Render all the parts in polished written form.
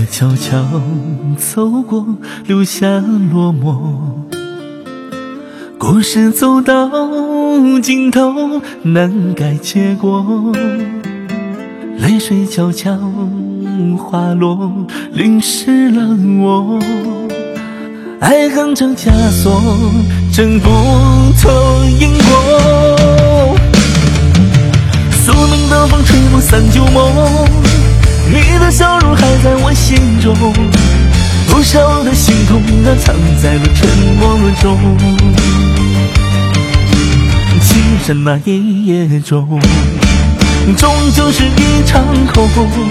悄悄走过，留下落寞。故事走到尽头，难改结果。泪水悄悄滑落，淋湿了我。爱恨成枷锁，挣不脱因果。宿命的风吹不散旧梦，你的笑容还在我心中。多少的心痛藏在了沉默中。情深那一夜中，终究是一场空。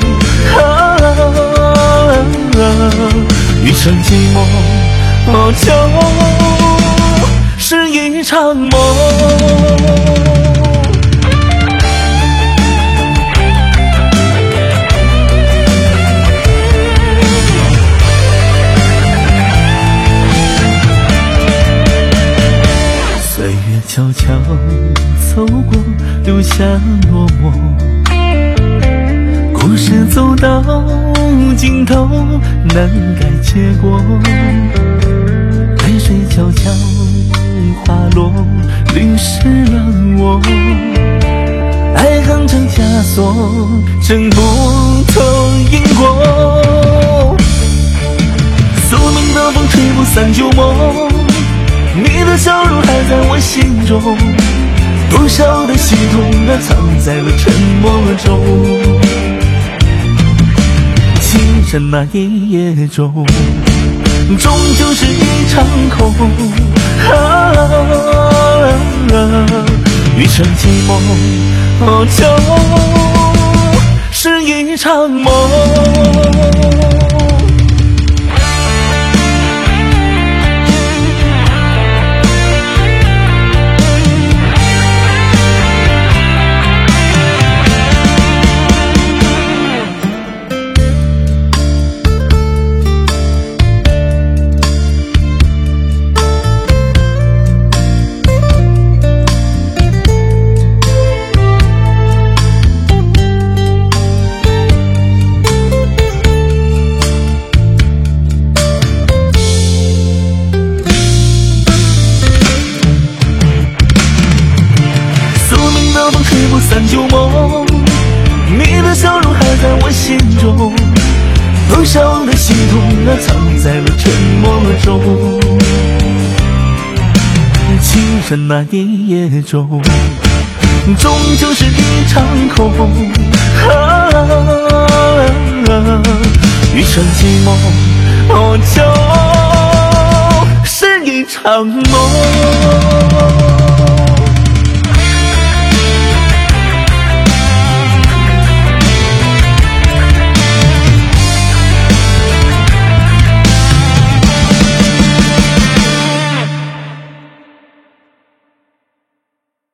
余生寂寞，就是一场梦。悄悄走过，留下落寞。故事走到尽头，难改结果。泪水悄悄滑落，淋湿了我。爱恨成枷锁，挣不脱因果。宿命的风吹不散旧梦，你的笑容还在我心中。多少的心痛藏在了沉默中。情深那一夜中，终究是一场空。余生寂寞，就是一场梦。散旧梦，你的笑容还在我心中。多少的心痛藏在了沉默中。情深那一夜中，终究是一场空。余生寂寞，就是一场梦。